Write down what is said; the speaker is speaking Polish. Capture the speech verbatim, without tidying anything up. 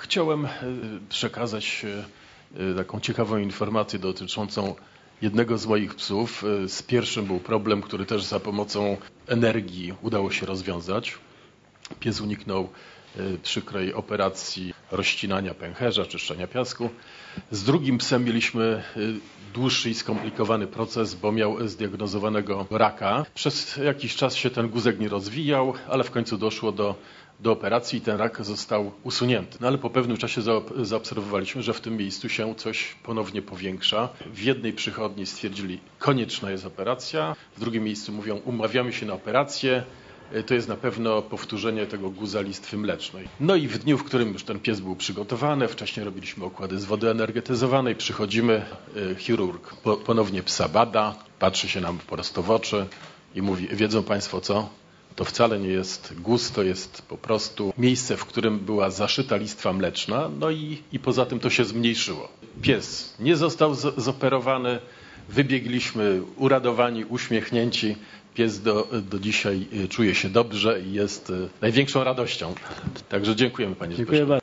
Chciałem przekazać taką ciekawą informację dotyczącą jednego z moich psów. Z pierwszym był problem, który też za pomocą energii udało się rozwiązać. Pies uniknął przykrej operacji rozcinania pęcherza, czyszczenia piasku. Z drugim psem mieliśmy dłuższy i skomplikowany proces, bo miał zdiagnozowanego raka. Przez jakiś czas się ten guzek nie rozwijał, ale w końcu doszło do, do operacji i ten rak został usunięty. No ale po pewnym czasie zaobserwowaliśmy, że w tym miejscu się coś ponownie powiększa. W jednej przychodni stwierdzili, konieczna jest operacja, w drugim miejscu mówią, umawiamy się na operację. To jest na pewno powtórzenie tego guza listwy mlecznej. No i w dniu, w którym już ten pies był przygotowany, wcześniej robiliśmy okłady z wody energetyzowanej, przychodzimy, chirurg ponownie psa bada, patrzy się nam prosto w oczy i mówi, wiedzą Państwo co? To wcale nie jest guz, to jest po prostu miejsce, w którym była zaszyta listwa mleczna, no i, i poza tym to się zmniejszyło. Pies nie został z, zoperowany, wybiegliśmy uradowani, uśmiechnięci. Pies do, do dzisiaj czuje się dobrze i jest największą radością. Także dziękujemy Panie Zbyszku.